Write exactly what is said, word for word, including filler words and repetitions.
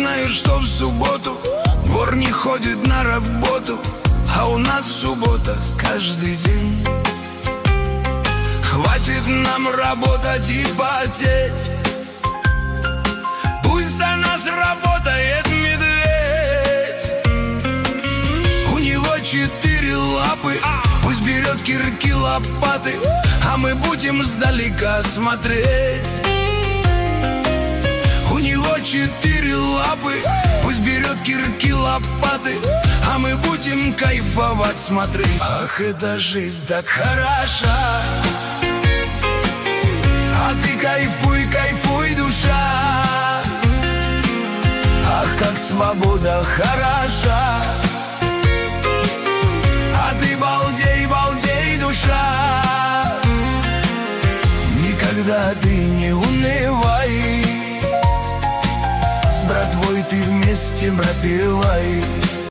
знаю, что в субботу вор не ходит на работу, а у нас суббота каждый день. Хватит нам работать и потеть, пусть за нас работает медведь. У него четыре лапы, пусть берет кирки, лопаты, а мы будем сдалека смотреть. У него четыре лапы, пусть берет кирки, лопаты, а мы будем кайфовать смотреть. Ах, эта жизнь так хороша, а ты кайфуй, кайфуй, душа. Ах, как свобода хороша, а ты балдей, балдей, душа. Никогда ты не унывай, с братвой ты вместе, брат, пивай.